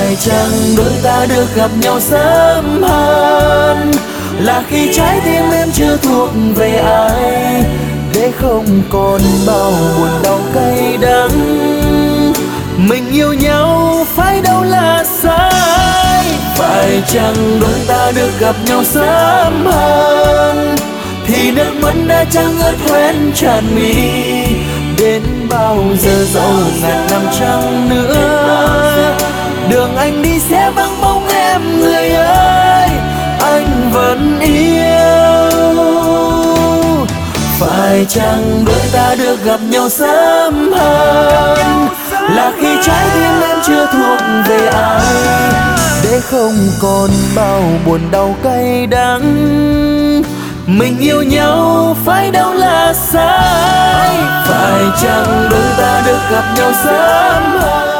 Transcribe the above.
Phải chăng đôi ta được gặp nhau sớm hơn là khi trái tim em chưa thuộc về ai, để không còn bao buồn đau cay đắng. Mình yêu nhau phải đâu là sai. Phải chăng đôi ta được gặp nhau sớm hơn thì nước mắt đã chẳng ướt hoen tràn mi. Đến bao giờ dẫu ngàn năm trăng nữa, đường anh đi sẽ vắng bóng em người ơi, anh vẫn yêu. Phải chăng đôi ta được gặp nhau sớm hơn là khi trái tim em chưa thuộc về ai, để không còn bao buồn đau cay đắng. Mình yêu nhau phải đâu là sai. Phải chăng đôi ta được gặp nhau sớm hơn